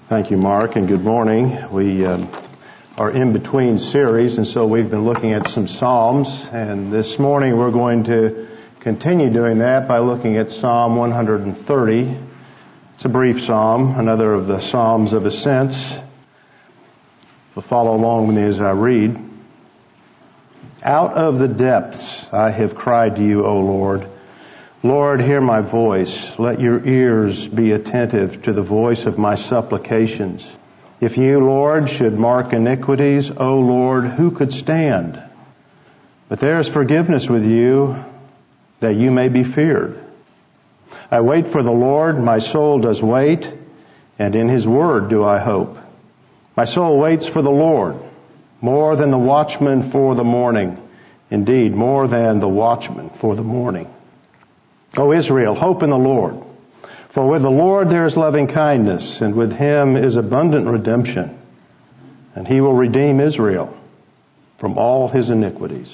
Thank you, Mark, and good morning. We are in between series, and so we've been looking at some Psalms, and this morning we're going to continue doing that by looking at Psalm 130. It's a brief psalm, another of the Psalms of Ascents. So follow along with me as I read. Out of the depths I have cried to you, O Lord. Lord, hear my voice. Let your ears be attentive to the voice of my supplications. If you, Lord, should mark iniquities, O Lord, who could stand? But there is forgiveness with you, that you may be feared. I wait for the Lord, my soul does wait, and in his word do I hope. My soul waits for the Lord, more than the watchman for the morning. Indeed, more than the watchman for the morning. O Israel, hope in the Lord. For with the Lord there is loving kindness, and with him is abundant redemption. And he will redeem Israel from all his iniquities.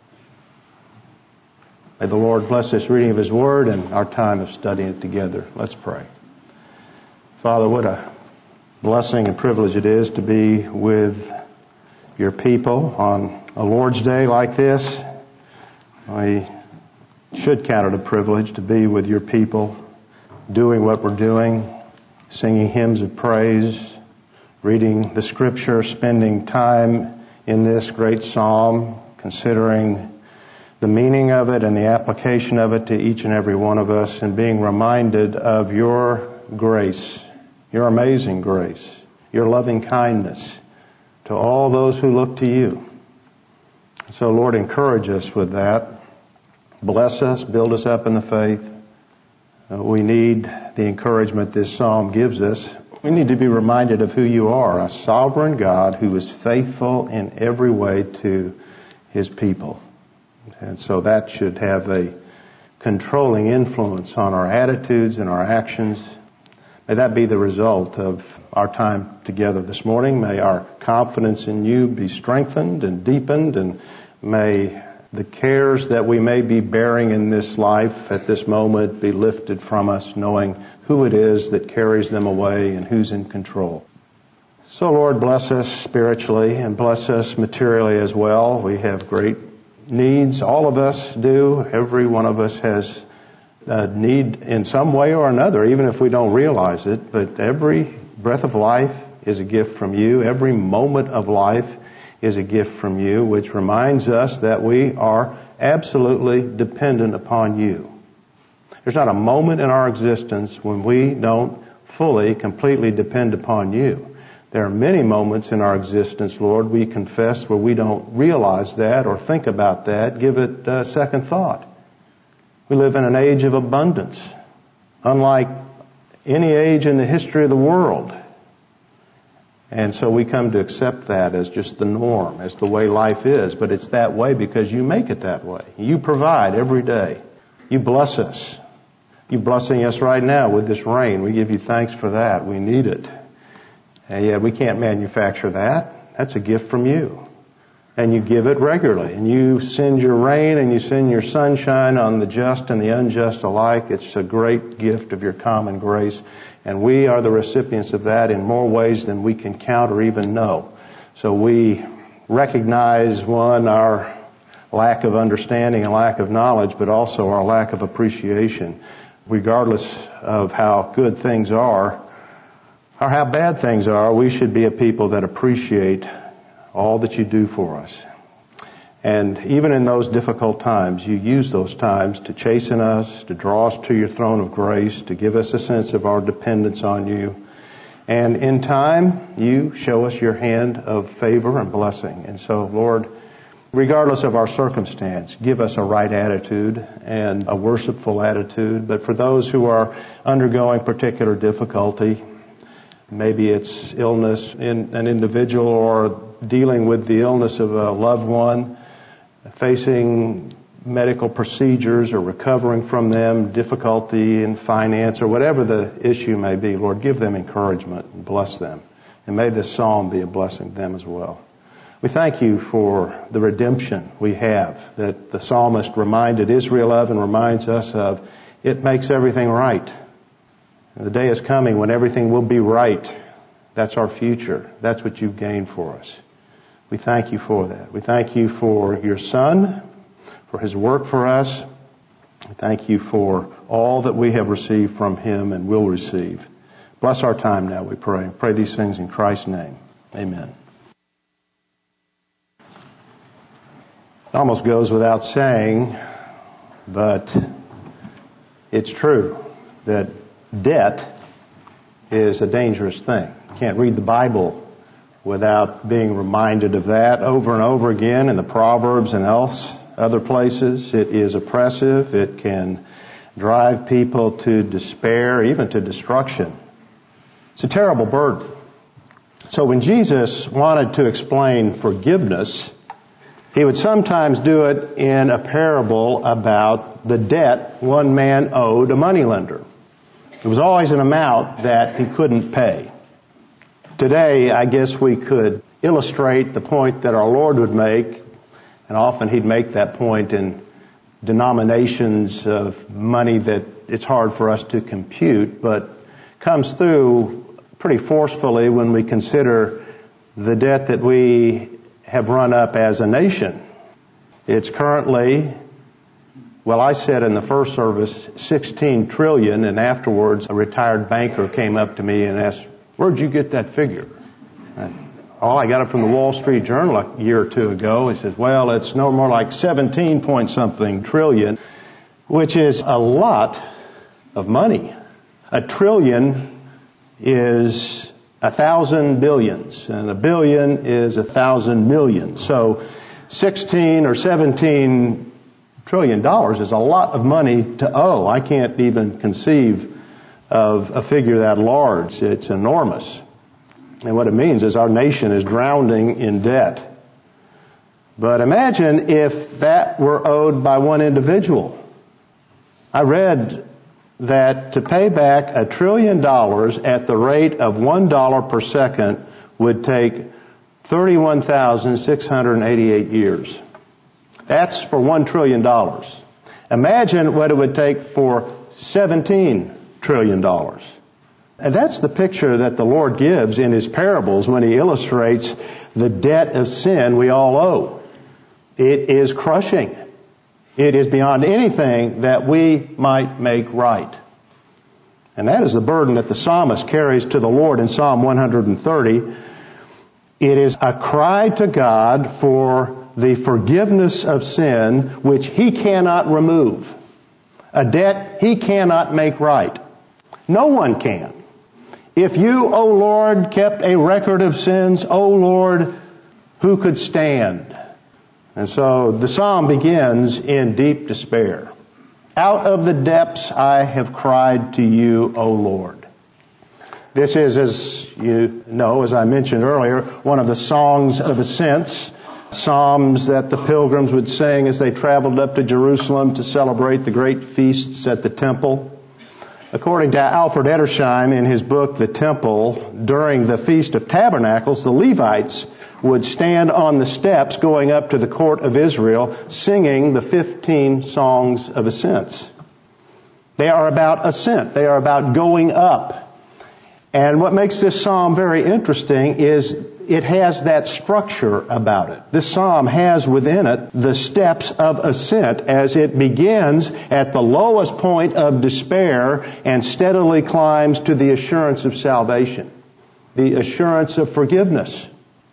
May the Lord bless this reading of his word and our time of studying it together. Let's pray. Father, what a blessing and privilege it is to be with your people on a Lord's Day like this. I should count it a privilege to be with your people, doing what we're doing, singing hymns of praise, reading the scripture, spending time in this great psalm, considering the meaning of it and the application of it to each and every one of us, and being reminded of your grace, your amazing grace, your loving kindness to all those who look to you. So, Lord, encourage us with that. Bless us, build us up in the faith. We need the encouragement this psalm gives us. We need to be reminded of who you are, a sovereign God who is faithful in every way to his people. And so that should have a controlling influence on our attitudes and our actions. May that be the result of our time together this morning. May our confidence in you be strengthened and deepened, and may the cares that we may be bearing in this life at this moment be lifted from us, knowing who it is that carries them away and who's in control. So, Lord, bless us spiritually and bless us materially as well. We have great needs. All of us do. Every one of us has a need in some way or another, even if we don't realize it. But every breath of life is a gift from you. Every moment of life is a gift from you, which reminds us that we are absolutely dependent upon you. There's not a moment in our existence when we don't fully, completely depend upon you. There are many moments in our existence, Lord, we confess, where we don't realize that or think about that, give it a second thought. We live in an age of abundance, unlike any age in the history of the world. And so we come to accept that as just the norm, as the way life is. But it's that way because you make it that way. You provide every day. You bless us. You're blessing us right now with this rain. We give you thanks for that. We need it. And yet we can't manufacture that. That's a gift from you. And you give it regularly. And you send your rain and you send your sunshine on the just and the unjust alike. It's a great gift of your common grace. And we are the recipients of that in more ways than we can count or even know. So we recognize, one, our lack of understanding and lack of knowledge, but also our lack of appreciation. Regardless of how good things are, or how bad things are, we should be a people that appreciate all that you do for us. And even in those difficult times, you use those times to chasten us, to draw us to your throne of grace, to give us a sense of our dependence on you. And in time, you show us your hand of favor and blessing. And so, Lord, regardless of our circumstance, give us a right attitude and a worshipful attitude. But for those who are undergoing particular difficulty, maybe it's illness in an individual or dealing with the illness of a loved one, facing medical procedures or recovering from them, difficulty in finance or whatever the issue may be, Lord, give them encouragement and bless them. And may this psalm be a blessing to them as well. We thank you for the redemption we have that the psalmist reminded Israel of and reminds us of. It makes everything right. And the day is coming when everything will be right. That's our future. That's what you've gained for us. We thank you for that. We thank you for your Son, for His work for us. We thank you for all that we have received from Him and will receive. Bless our time now, we pray. Pray these things in Christ's name. Amen. It almost goes without saying, but it's true that debt is a dangerous thing. You can't read the Bible without being reminded of that over and over again in the Proverbs and other places. It is oppressive. It can drive people to despair, even to destruction. It's a terrible burden. So when Jesus wanted to explain forgiveness, He would sometimes do it in a parable about the debt one man owed a moneylender. It was always an amount that he couldn't pay. Today, I guess we could illustrate the point that our Lord would make, and often He'd make that point in denominations of money that it's hard for us to compute, but comes through pretty forcefully when we consider the debt that we have run up as a nation. It's currently, I said in the first service, 16 trillion, and afterwards a retired banker came up to me and asked, "Where'd you get that figure?" I got it from the Wall Street Journal a year or two ago. He says, it's no more like 17 point something trillion, which is a lot of money. A trillion is 1,000 billions, and a billion is 1,000 millions. So 16 or 17 trillion dollars is a lot of money to owe. I can't even conceive of a figure that large. It's enormous. And what it means is our nation is drowning in debt. But imagine if that were owed by one individual. I read that to pay back $1 trillion at the rate of $1 per second would take 31,688 years. That's for $1 trillion. Imagine what it would take for $17 trillion. And that's the picture that the Lord gives in His parables when He illustrates the debt of sin we all owe. It is crushing. It is beyond anything that we might make right. And that is the burden that the psalmist carries to the Lord in Psalm 130. It is a cry to God for the forgiveness of sin which He cannot remove. A debt He cannot make right. No one can. If you, O Lord, kept a record of sins, O Lord, who could stand? And so the psalm begins in deep despair. Out of the depths I have cried to you, O Lord. This is, as you know, as I mentioned earlier, one of the songs of ascents, psalms that the pilgrims would sing as they traveled up to Jerusalem to celebrate the great feasts at the temple. According to Alfred Edersheim in his book, The Temple, during the Feast of Tabernacles, the Levites would stand on the steps going up to the court of Israel singing the 15 songs of ascents. They are about ascent. They are about going up. And what makes this psalm very interesting is it has that structure about it. This psalm has within it the steps of ascent as it begins at the lowest point of despair and steadily climbs to the assurance of salvation, the assurance of forgiveness.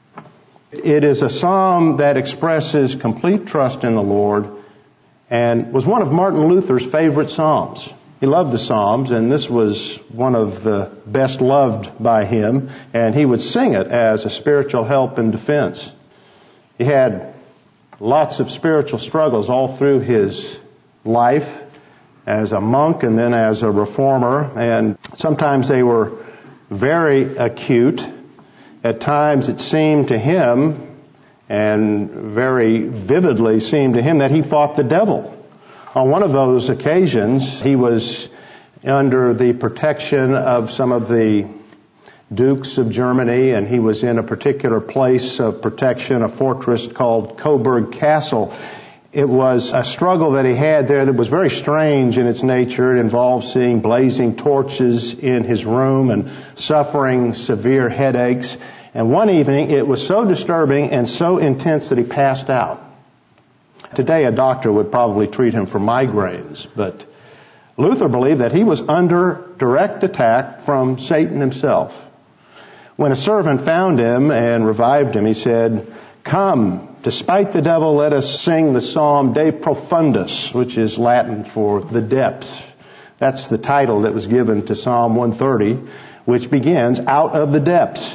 It is a psalm that expresses complete trust in the Lord and was one of Martin Luther's favorite psalms. He loved the Psalms, and this was one of the best loved by him, and he would sing it as a spiritual help and defense. He had lots of spiritual struggles all through his life as a monk and then as a reformer, and sometimes they were very acute. At times it seemed to him, and very vividly seemed to him, that he fought the devil. On one of those occasions, he was under the protection of some of the dukes of Germany, and he was in a particular place of protection, a fortress called Coburg Castle. It was a struggle that he had there that was very strange in its nature. It involved seeing blazing torches in his room and suffering severe headaches. And one evening, it was so disturbing and so intense that he passed out. Today, a doctor would probably treat him for migraines, but Luther believed that he was under direct attack from Satan himself. When a servant found him and revived him, he said, "Come, despite the devil, let us sing the psalm De Profundis," which is Latin for the depths. That's the title that was given to Psalm 130, which begins, "Out of the depths."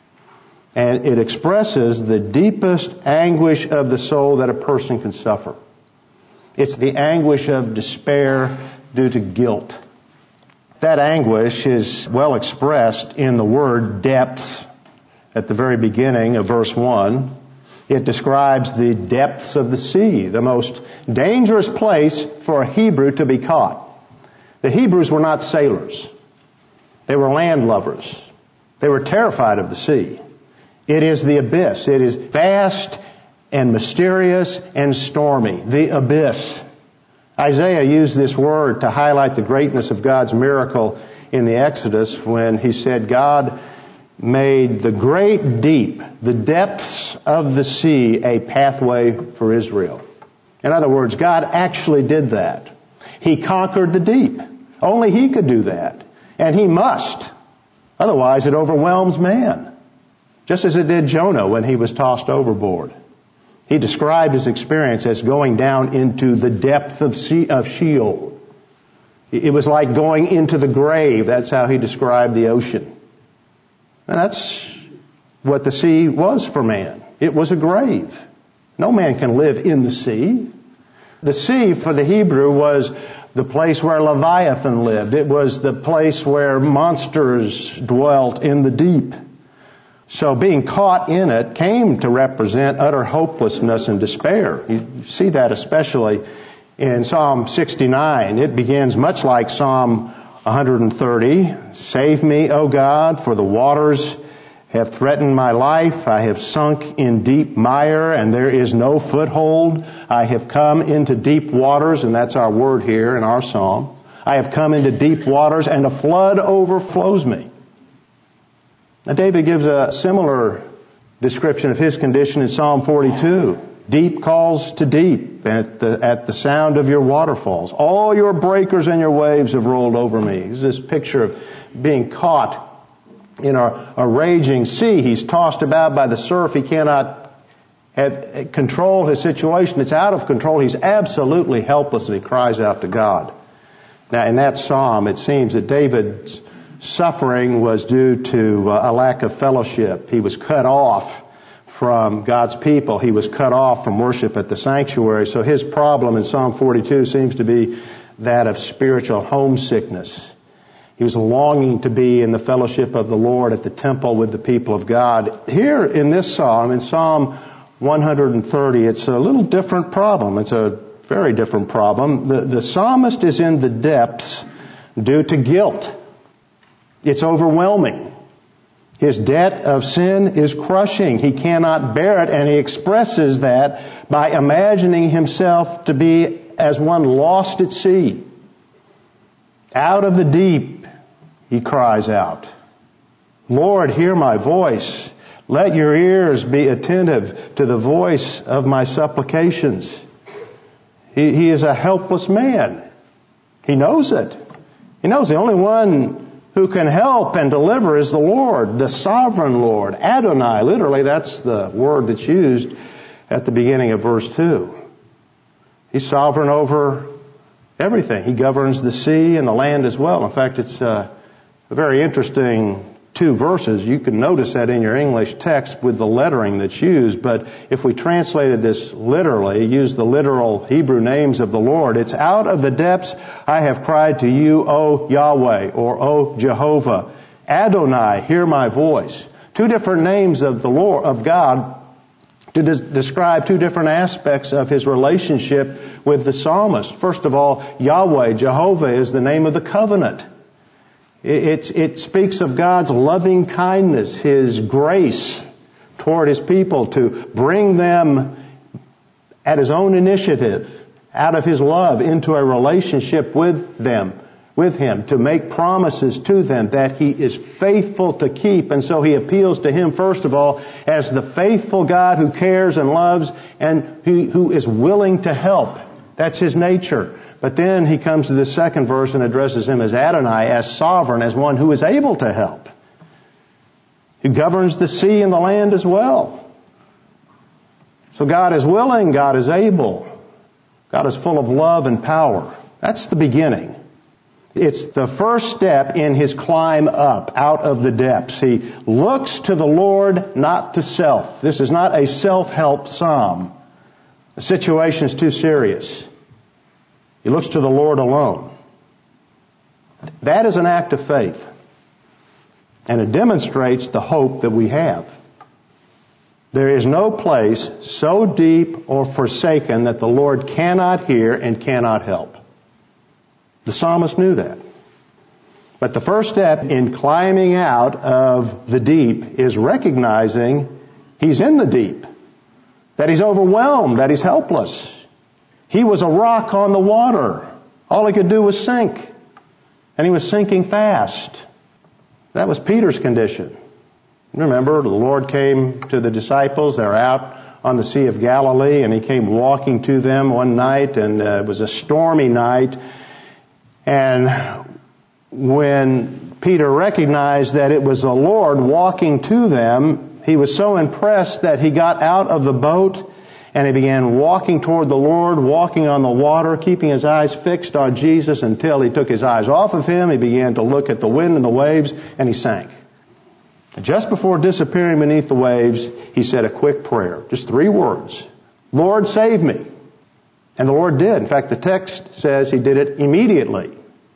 And it expresses the deepest anguish of the soul that a person can suffer. It's the anguish of despair due to guilt. That anguish is well expressed in the word depths at the very beginning of verse 1. It describes the depths of the sea, the most dangerous place for a Hebrew to be caught. The Hebrews were not sailors. They were landlubbers. They were terrified of the sea. It is the abyss. It is vast and mysterious and stormy. The abyss. Isaiah used this word to highlight the greatness of God's miracle in the Exodus when he said God made the great deep, the depths of the sea, a pathway for Israel. In other words, God actually did that. He conquered the deep. Only He could do that. And He must. Otherwise, it overwhelms man. Just as it did Jonah when he was tossed overboard. He described his experience as going down into the depth of Sheol. It was like going into the grave. That's how he described the ocean. And that's what the sea was for man. It was a grave. No man can live in the sea. The sea for the Hebrew was the place where Leviathan lived. It was the place where monsters dwelt in the deep. So being caught in it came to represent utter hopelessness and despair. You see that especially in Psalm 69. It begins much like Psalm 130. "Save me, O God, for the waters have threatened my life. I have sunk in deep mire, and there is no foothold. I have come into deep waters," and that's our word here in our psalm. "I have come into deep waters, and a flood overflows me." Now David gives a similar description of his condition in Psalm 42. "Deep calls to deep at the sound of your waterfalls. All your breakers and your waves have rolled over me." It's this picture of being caught in a raging sea. He's tossed about by the surf. He cannot control his situation. It's out of control. He's absolutely helpless, and he cries out to God. Now in that psalm, it seems that David's suffering was due to a lack of fellowship. He was cut off from God's people. He was cut off from worship at the sanctuary. So his problem in Psalm 42 seems to be that of spiritual homesickness. He was longing to be in the fellowship of the Lord at the temple with the people of God. Here in this psalm, in Psalm 130, it's a little different problem. It's a very different problem. The psalmist is in the depths due to guilt. It's overwhelming. His debt of sin is crushing. He cannot bear it, and he expresses that by imagining himself to be as one lost at sea. Out of the deep, he cries out, "Lord, hear my voice. Let your ears be attentive to the voice of my supplications." He is a helpless man. He knows it. He knows the only one who can help and deliver is the Lord, the sovereign Lord. Adonai, literally, that's the word that's used at the beginning of verse 2. He's sovereign over everything. He governs the sea and the land as well. In fact, it's a very interesting 2 verses. You can notice that in your English text with the lettering that's used. But if we translated this literally, use the literal Hebrew names of the Lord, it's "Out of the depths I have cried to you, O Yahweh," or "O Jehovah." Adonai, hear my voice. 2 different names of the Lord, of God, to describe 2 different aspects of His relationship with the psalmist. First of all, Yahweh, Jehovah, is the name of the covenant. It speaks of God's loving kindness, His grace toward His people to bring them at his own initiative, out of his love, into a relationship with him, to make promises to them that he is faithful to keep. And so he appeals to him, first of all, as the faithful God who cares and loves and who is willing to help. That's his nature. But then he comes to the second verse and addresses him as Adonai, as sovereign, as one who is able to help, who governs the sea and the land as well. So God is willing, God is able, God is full of love and power. That's the beginning. It's the first step in his climb up out of the depths. He looks to the Lord, not to self. This is not a self-help psalm. The situation is too serious. He looks to the Lord alone. That is an act of faith. And it demonstrates the hope that we have. There is no place so deep or forsaken that the Lord cannot hear and cannot help. The psalmist knew that. But the first step in climbing out of the deep is recognizing he's in the deep, that he's overwhelmed, that he's helpless. He was a rock on the water. All he could do was sink. And he was sinking fast. That was Peter's condition. Remember, the Lord came to the disciples. They're out on the Sea of Galilee, and he came walking to them one night, and it was a stormy night. And when Peter recognized that it was the Lord walking to them, he was so impressed that he got out of the boat and he began walking toward the Lord, walking on the water, keeping his eyes fixed on Jesus until he took his eyes off of him. He began to look at the wind and the waves, and he sank. Just before disappearing beneath the waves, he said a quick prayer, just 3 words. Lord, save me. And the Lord did. In fact, the text says he did it immediately.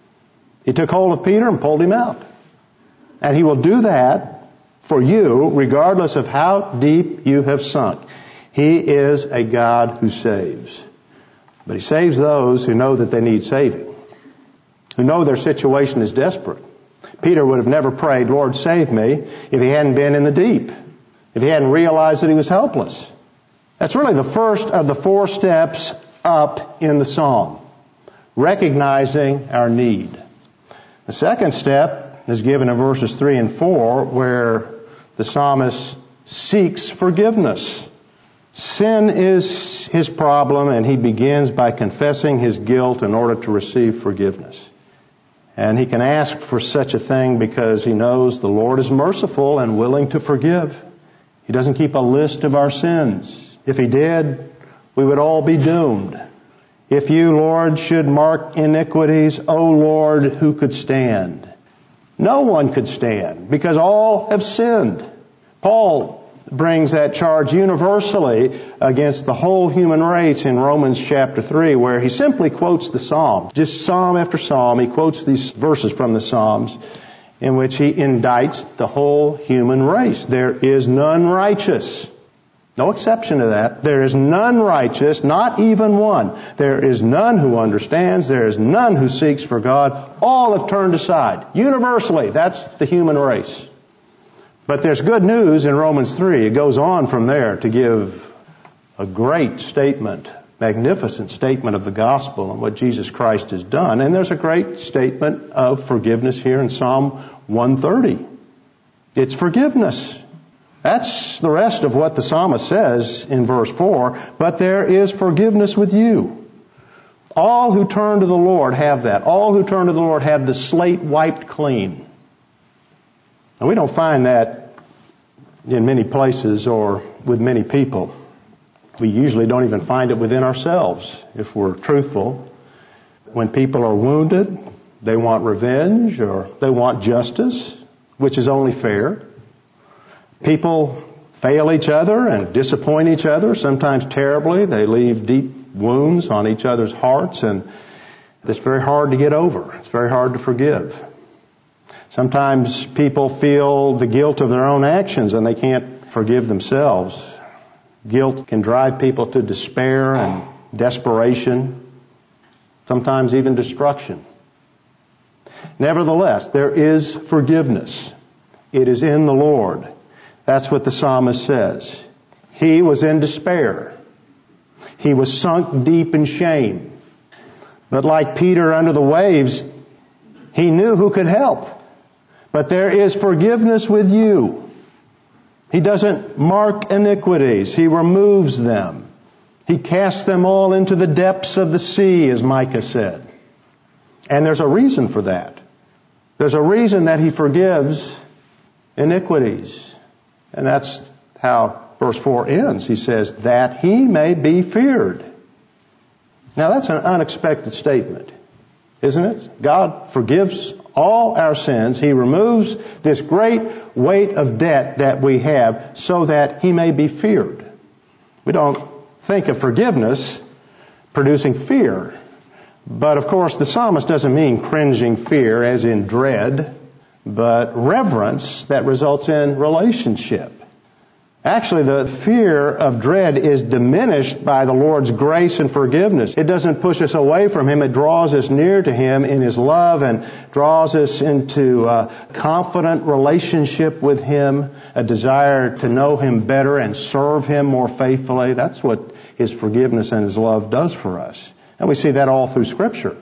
He took hold of Peter and pulled him out. And he will do that for you regardless of how deep you have sunk. He is a God who saves. But he saves those who know that they need saving, who know their situation is desperate. Peter would have never prayed, Lord, save me, if he hadn't been in the deep, if he hadn't realized that he was helpless. That's really the first of the 4 steps up in the psalm, recognizing our need. The second step is given in verses 3 and 4, where the psalmist seeks forgiveness. Sin is his problem, and he begins by confessing his guilt in order to receive forgiveness. And he can ask for such a thing because he knows the Lord is merciful and willing to forgive. He doesn't keep a list of our sins. If he did, we would all be doomed. If you, Lord, should mark iniquities, O Lord, who could stand? No one could stand because all have sinned. Paul brings that charge universally against the whole human race in Romans chapter 3, where he simply quotes the Psalm. Just Psalm after Psalm, he quotes these verses from the Psalms in which he indicts the whole human race. There is none righteous. No exception to that. There is none righteous, not even one. There is none who understands. There is none who seeks for God. All have turned aside. Universally, that's the human race. But there's good news in Romans 3. It goes on from there to give a great statement, magnificent statement of the gospel and what Jesus Christ has done. And there's a great statement of forgiveness here in Psalm 130. It's forgiveness. That's the rest of what the psalmist says in verse 4. But there is forgiveness with you. All who turn to the Lord have that. All who turn to the Lord have the slate wiped clean. And we don't find that in many places or with many people. We usually don't even find it within ourselves, if we're truthful. When people are wounded, they want revenge or they want justice, which is only fair. People fail each other and disappoint each other, sometimes terribly. They leave deep wounds on each other's hearts, and it's very hard to get over. It's very hard to forgive. Sometimes people feel the guilt of their own actions and they can't forgive themselves. Guilt can drive people to despair and desperation, sometimes even destruction. Nevertheless, there is forgiveness. It is in the Lord. That's what the psalmist says. He was in despair. He was sunk deep in shame. But like Peter under the waves, he knew who could help. But there is forgiveness with you. He doesn't mark iniquities. He removes them. He casts them all into the depths of the sea, as Micah said. And there's a reason for that. There's a reason that He forgives iniquities. And that's how verse 4 ends. He says, that He may be feared. Now that's an unexpected statement, isn't it? God forgives all our sins. He removes this great weight of debt that we have so that He may be feared. We don't think of forgiveness producing fear. But of course the psalmist doesn't mean cringing fear as in dread, but reverence that results in relationship. Actually, the fear of dread is diminished by the Lord's grace and forgiveness. It doesn't push us away from Him. It draws us near to Him in His love and draws us into a confident relationship with Him, a desire to know Him better and serve Him more faithfully. That's what His forgiveness and His love does for us. And we see that all through Scripture.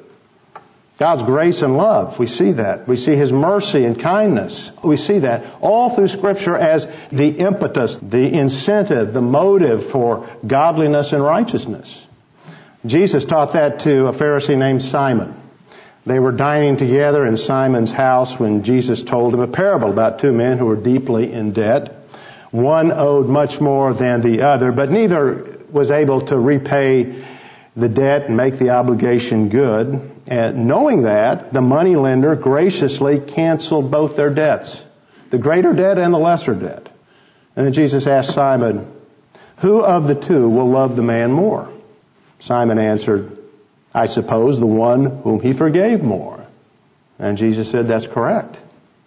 God's grace and love, we see that. We see His mercy and kindness. We see that all through Scripture as the impetus, the incentive, the motive for godliness and righteousness. Jesus taught that to a Pharisee named Simon. They were dining together in Simon's house when Jesus told him a parable about two men who were deeply in debt. One owed much more than the other, but neither was able to repay the debt and make the obligation good. And knowing that, the moneylender graciously canceled both their debts, the greater debt and the lesser debt. And then Jesus asked Simon, who of the two will love the man more? Simon answered, I suppose the one whom he forgave more. And Jesus said, that's correct.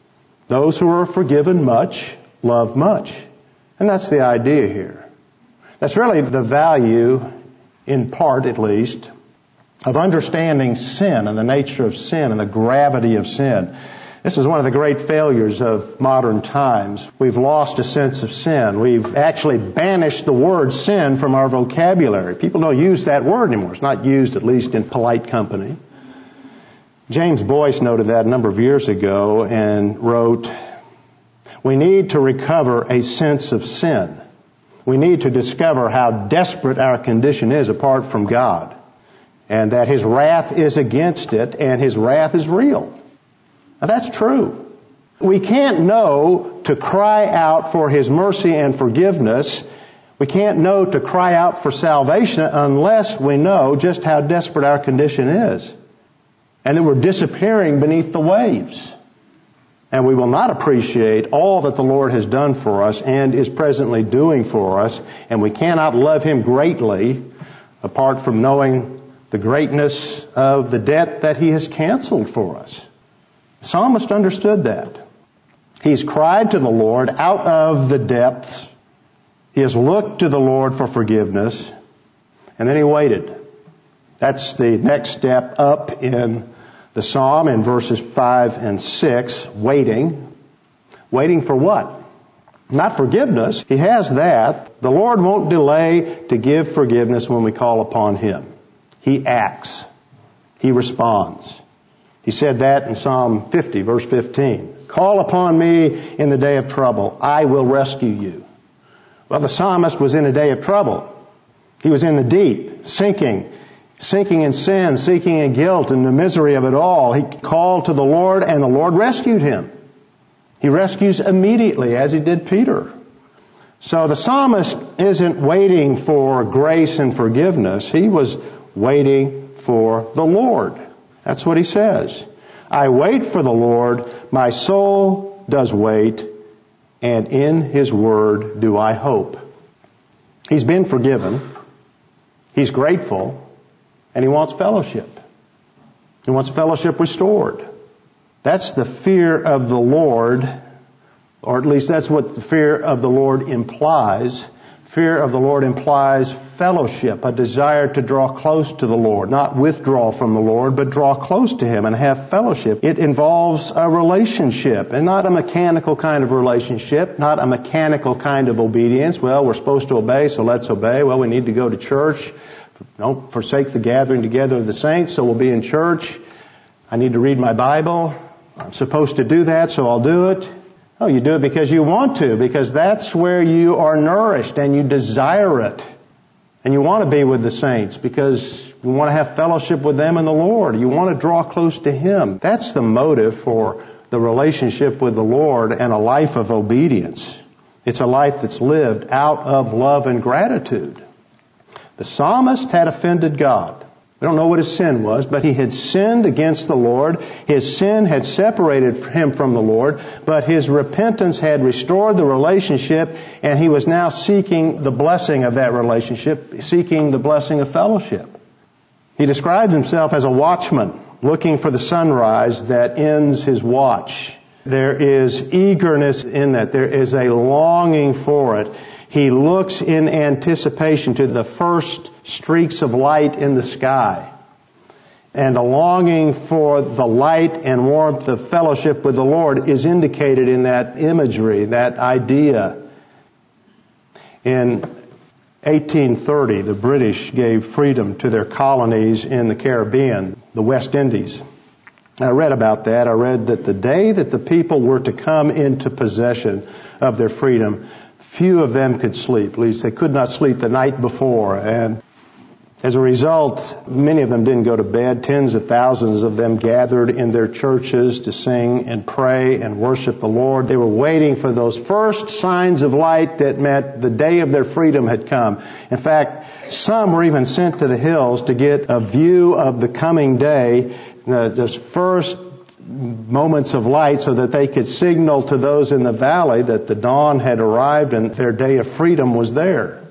Those who are forgiven much love much. And that's the idea here. That's really the value, in part at least, of understanding sin and the nature of sin and the gravity of sin. This is one of the great failures of modern times. We've lost a sense of sin. We've actually banished the word sin from our vocabulary. People don't use that word anymore. It's not used, at least in polite company. James Boyce noted that a number of years ago and wrote, we need to recover a sense of sin. We need to discover how desperate our condition is apart from God, and that His wrath is against it, and His wrath is real. Now that's true. We can't know to cry out for His mercy and forgiveness. We can't know to cry out for salvation unless we know just how desperate our condition is, and that we're disappearing beneath the waves. And we will not appreciate all that the Lord has done for us and is presently doing for us. And we cannot love Him greatly apart from knowing the greatness of the debt that He has canceled for us. The psalmist understood that. He's cried to the Lord out of the depths. He has looked to the Lord for forgiveness. And then he waited. That's the next step up in the psalm in verses 5 and 6, waiting. Waiting for what? Not forgiveness. He has that. The Lord won't delay to give forgiveness when we call upon Him. He acts. He responds. He said that in Psalm 50, verse 15. Call upon me in the day of trouble. I will rescue you. Well, the psalmist was in a day of trouble. He was in the deep, sinking in sin, sinking in guilt and the misery of it all. He called to the Lord and the Lord rescued him. He rescues immediately as He did Peter. So the psalmist isn't waiting for grace and forgiveness. He was waiting for the Lord. That's what he says. I wait for the Lord. My soul does wait, and in His word do I hope. He's been forgiven. He's grateful. And he wants fellowship. He wants fellowship restored. That's the fear of the Lord, or at least that's what the fear of the Lord implies. Fear of the Lord implies fellowship, a desire to draw close to the Lord, not withdraw from the Lord, but draw close to Him and have fellowship. It involves a relationship, and not a mechanical kind of relationship, not a mechanical kind of obedience. Well, we're supposed to obey, so let's obey. Well, we need to go to church Don't forsake the gathering together of the saints, so we'll be in church. I need to read my Bible. I'm supposed to do that, so I'll do it. Oh, you do it because you want to, because that's where you are nourished and you desire it. And you want to be with the saints because you want to have fellowship with them and the Lord. You want to draw close to Him. That's the motive for the relationship with the Lord and a life of obedience. It's a life that's lived out of love and gratitude. The psalmist had offended God. We don't know what his sin was, but he had sinned against the Lord. His sin had separated him from the Lord, but his repentance had restored the relationship, and he was now seeking the blessing of that relationship, seeking the blessing of fellowship. He describes himself as a watchman, looking for the sunrise that ends his watch. There is eagerness in that. There is a longing for it. He looks in anticipation to the first streaks of light in the sky. And a longing for the light and warmth of fellowship with the Lord is indicated in that imagery, that idea. In 1830, the British gave freedom to their colonies in the Caribbean, the West Indies. I read about that. I read that the day that the people were to come into possession of their freedom, few of them could sleep. At least they could not sleep the night before. And as a result, many of them didn't go to bed. Tens of thousands of them gathered in their churches to sing and pray and worship the Lord. They were waiting for those first signs of light that meant the day of their freedom had come. In fact, some were even sent to the hills to get a view of the coming day, those first moments of light, so that they could signal to those in the valley that the dawn had arrived and their day of freedom was there.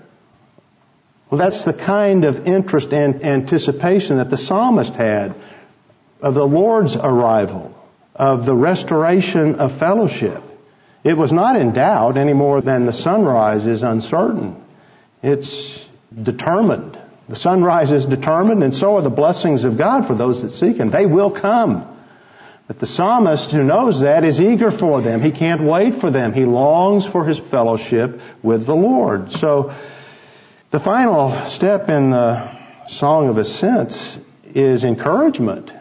Well, that's the kind of interest and anticipation that the psalmist had of the Lord's arrival, of the restoration of fellowship. It was not in doubt any more than the sunrise is uncertain. It's determined. The sunrise is determined, and so are the blessings of God for those that seek Him. They will come. But the psalmist who knows that is eager for them. He can't wait for them. He longs for his fellowship with the Lord. So the final step in the Song of Ascents is encouragement.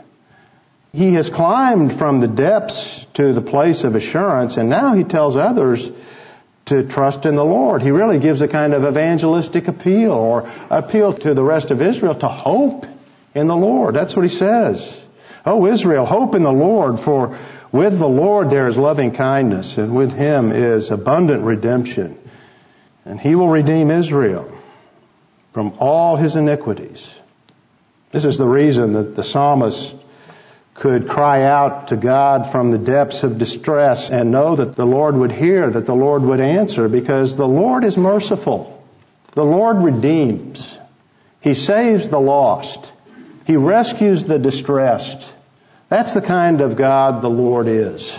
He has climbed from the depths to the place of assurance, and now he tells others to trust in the Lord. He really gives a kind of evangelistic appeal, or appeal to the rest of Israel to hope in the Lord. That's what he says. Oh, Israel, hope in the Lord, for with the Lord there is loving kindness, and with Him is abundant redemption. And He will redeem Israel from all his iniquities. This is the reason that the psalmist could cry out to God from the depths of distress and know that the Lord would hear, that the Lord would answer, because the Lord is merciful. The Lord redeems. He saves the lost. He rescues the distressed. That's the kind of God the Lord is.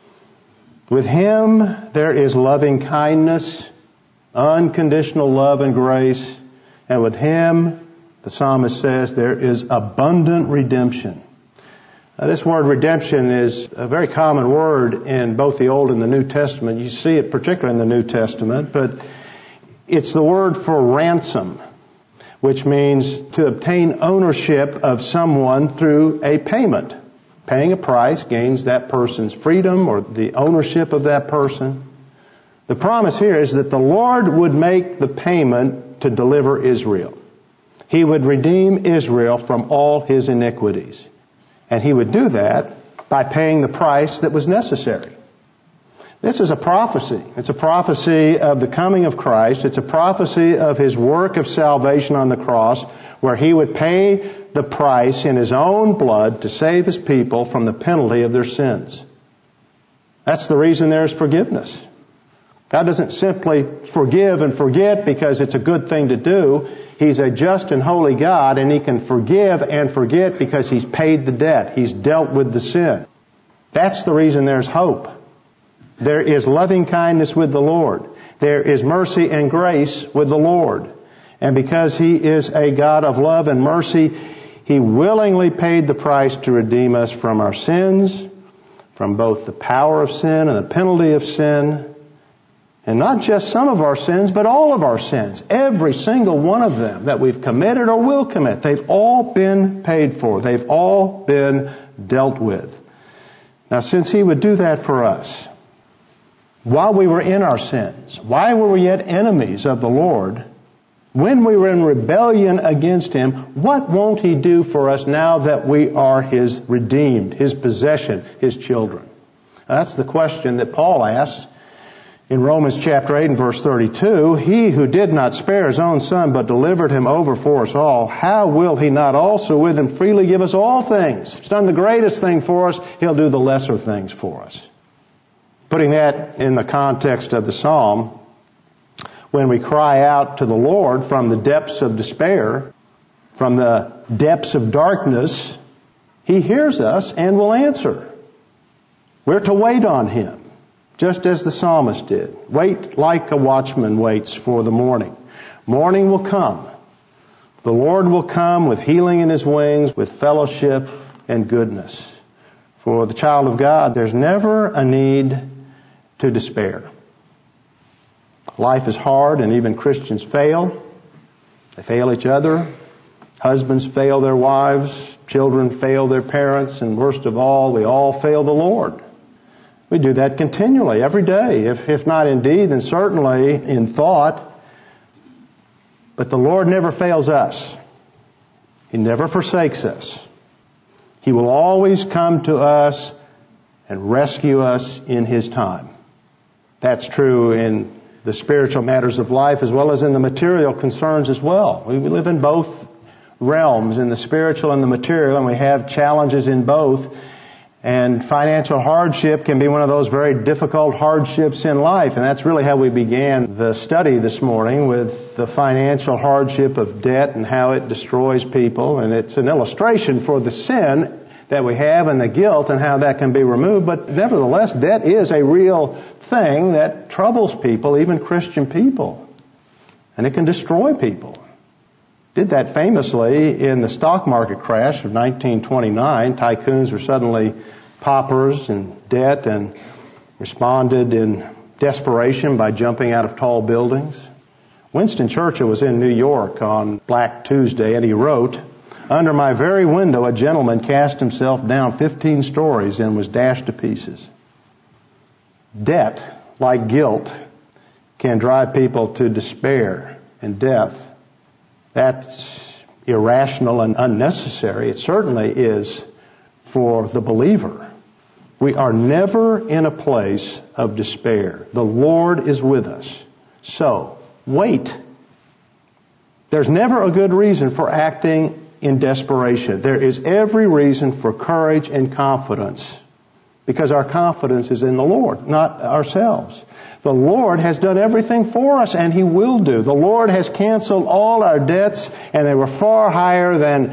With Him there is loving kindness, unconditional love and grace, and with Him, the psalmist says, there is abundant redemption. This word redemption is a very common word in both the Old and the New Testament. You see it particularly in the New Testament, but it's the word for ransom, which means to obtain ownership of someone through a payment. Paying a price gains that person's freedom or the ownership of that person. The promise here is that the Lord would make the payment to deliver Israel. He would redeem Israel from all his iniquities. And He would do that by paying the price that was necessary. This is a prophecy. It's a prophecy of the coming of Christ. It's a prophecy of His work of salvation on the cross, where He would pay the price in His own blood to save His people from the penalty of their sins. That's the reason there is forgiveness. God doesn't simply forgive and forget because it's a good thing to do. He's a just and holy God, and He can forgive and forget because He's paid the debt. He's dealt with the sin. That's the reason there's hope. There is loving kindness with the Lord. There is mercy and grace with the Lord. And because He is a God of love and mercy, He willingly paid the price to redeem us from our sins, from both the power of sin and the penalty of sin. And not just some of our sins, but all of our sins. Every single one of them that we've committed or will commit. They've all been paid for. They've all been dealt with. Now, since He would do that for us, while we were in our sins, while we were yet enemies of the Lord, when we were in rebellion against Him, what won't He do for us now that we are His redeemed, His possession, His children? That's the question that Paul asks in Romans chapter 8 and verse 32. He who did not spare His own Son, but delivered Him over for us all, how will He not also with Him freely give us all things? He's done the greatest thing for us. He'll do the lesser things for us. Putting that in the context of the psalm, when we cry out to the Lord from the depths of despair, from the depths of darkness, He hears us and will answer. We're to wait on Him, just as the psalmist did. Wait like a watchman waits for the morning. Morning will come. The Lord will come with healing in His wings, with fellowship and goodness. For the child of God, there's never a need to despair. Life is hard, and even Christians fail. They fail each other. Husbands fail their wives. Children fail their parents. And worst of all, we all fail the Lord. We do that continually, every day. If not in deed, then certainly in thought. But the Lord never fails us. He never forsakes us. He will always come to us and rescue us in His time. That's true in the spiritual matters of life as well as in the material concerns as well. We live in both realms, in the spiritual and the material, and we have challenges in both. And financial hardship can be one of those very difficult hardships in life. And that's really how we began the study this morning, with the financial hardship of debt and how it destroys people. And it's an illustration for the sin that we have and the guilt and how that can be removed. But nevertheless, debt is a real thing that troubles people, even Christian people. And it can destroy people. Did that famously in the stock market crash of 1929. Tycoons were suddenly paupers in debt and responded in desperation by jumping out of tall buildings. Winston Churchill was in New York on Black Tuesday, and he wrote, "Under my very window a gentleman cast himself down 15 stories and was dashed to pieces." Debt, like guilt, can drive people to despair and death. That's irrational and unnecessary. It certainly is for the believer. We are never in a place of despair. The Lord is with us. So, wait. There's never a good reason for acting in desperation. There is every reason for courage and confidence, because our confidence is in the Lord, not ourselves. The Lord has done everything for us, and He will do. The Lord has canceled all our debts, and they were far higher than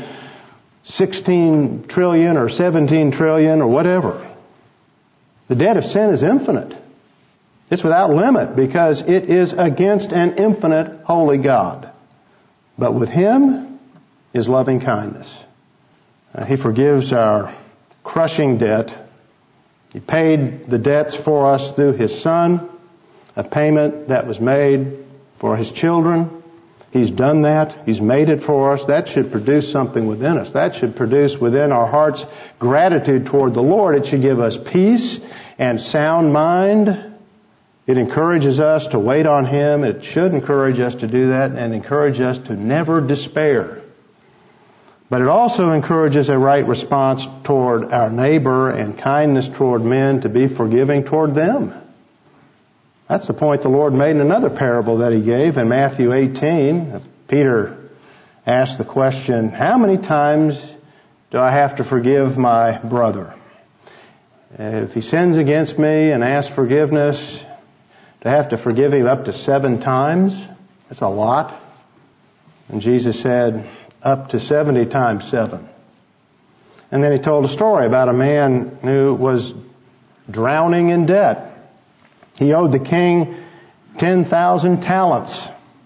16 trillion or 17 trillion or whatever. The debt of sin is infinite. It's without limit, because it is against an infinite holy God. But with Him is loving kindness. He forgives our crushing debt. He paid the debts for us through His Son, a payment that was made for His children. He's done that. He's made it for us. That should produce something within us. That should produce within our hearts gratitude toward the Lord. It should give us peace and sound mind. It encourages us to wait on Him. It should encourage us to do that, and encourage us to never despair. But it also encourages a right response toward our neighbor and kindness toward men, to be forgiving toward them. That's the point the Lord made in another parable that He gave in Matthew 18. Peter asked the question, how many times do I have to forgive my brother? If he sins against me and asks forgiveness, do I have to forgive him up to 7 times? That's a lot. And Jesus said, up to 70 times 7. And then He told a story about a man who was drowning in debt. He owed the king 10,000 talents.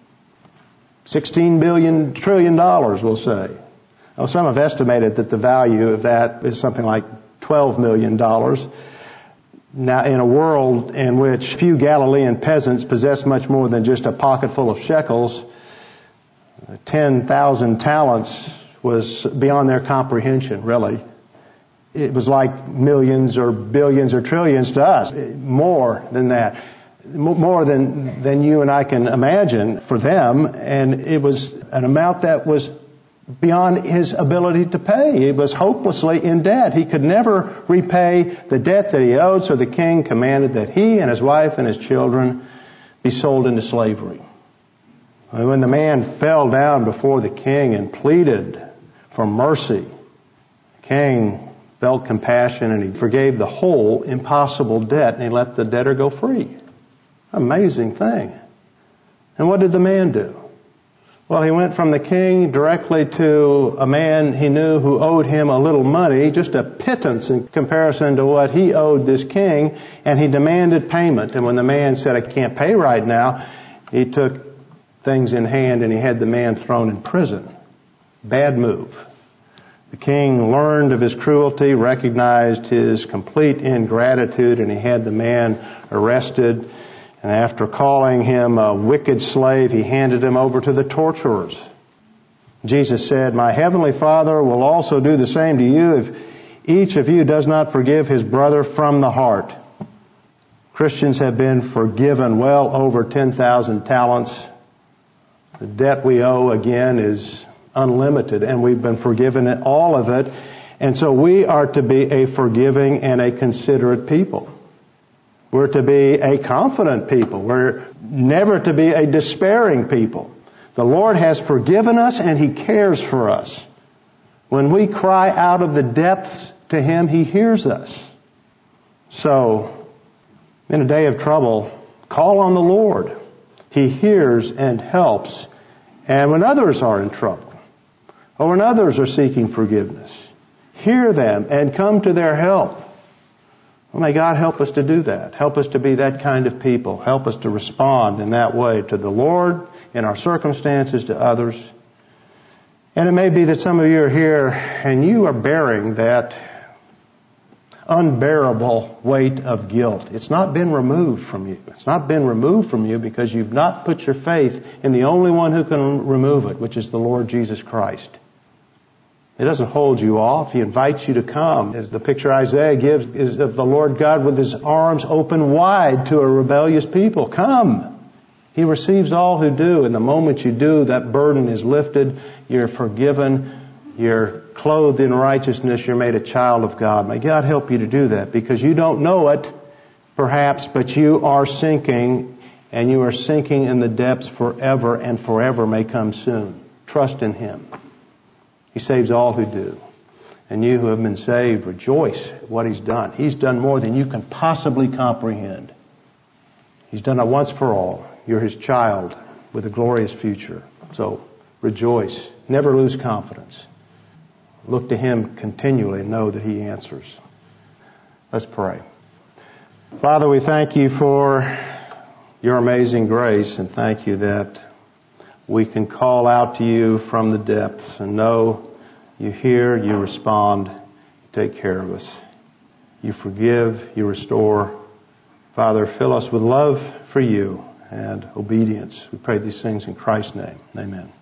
$16 trillion, we'll say. Well, some have estimated that the value of that is something like $12 million. Now, in a world in which few Galilean peasants possessed much more than just a pocket full of shekels, 10,000 talents was beyond their comprehension, really. It was like millions or billions or trillions to us. More than that. More than you and I can imagine for them. And it was an amount that was beyond his ability to pay. He was hopelessly in debt. He could never repay the debt that he owed, so the king commanded that he and his wife and his children be sold into slavery. And when the man fell down before the king and pleaded for mercy, the king felt compassion and he forgave the whole impossible debt and he let the debtor go free. Amazing thing. And what did the man do? Well, he went from the king directly to a man he knew who owed him a little money, just a pittance in comparison to what he owed this king, and he demanded payment. And when the man said, I can't pay right now, he took things in hand and he had the man thrown in prison. Bad move. The king learned of his cruelty, recognized his complete ingratitude, and he had the man arrested. And after calling him a wicked slave, he handed him over to the torturers. Jesus said, my heavenly Father will also do the same to you if each of you does not forgive his brother from the heart. Christians have been forgiven well over 10,000 talents. The debt we owe, again, is unlimited, and we've been forgiven all of it. And so we are to be a forgiving and a considerate people. We're to be a confident people. We're never to be a despairing people. The Lord has forgiven us and He cares for us. When we cry out of the depths to Him, He hears us. So, in a day of trouble, call on the Lord. He hears and helps. And when others are in trouble, or when others are seeking forgiveness, hear them and come to their help. Well, may God help us to do that. Help us to be that kind of people. Help us to respond in that way to the Lord, in our circumstances, to others. And it may be that some of you are here and you are bearing that unbearable weight of guilt. It's not been removed from you. It's not been removed from you because you've not put your faith in the only one who can remove it, which is the Lord Jesus Christ. It doesn't hold you off. He invites you to come. As the picture Isaiah gives is of the Lord God with His arms open wide to a rebellious people. Come. He receives all who do. And the moment you do, that burden is lifted. You're forgiven. You're clothed in righteousness. You're made a child of God. May God help you to do that because you don't know it, perhaps, but you are sinking, and you are sinking in the depths forever, and forever may come soon. Trust in Him. He saves all who do. And you who have been saved, rejoice at what He's done. He's done more than you can possibly comprehend. He's done it once for all. You're His child with a glorious future. So rejoice. Never lose confidence. Look to Him continually and know that He answers. Let's pray. Father, we thank You for Your amazing grace, and thank You that we can call out to You from the depths and know You hear, You respond, You take care of us. You forgive, You restore. Father, fill us with love for You and obedience. We pray these things in Christ's name. Amen.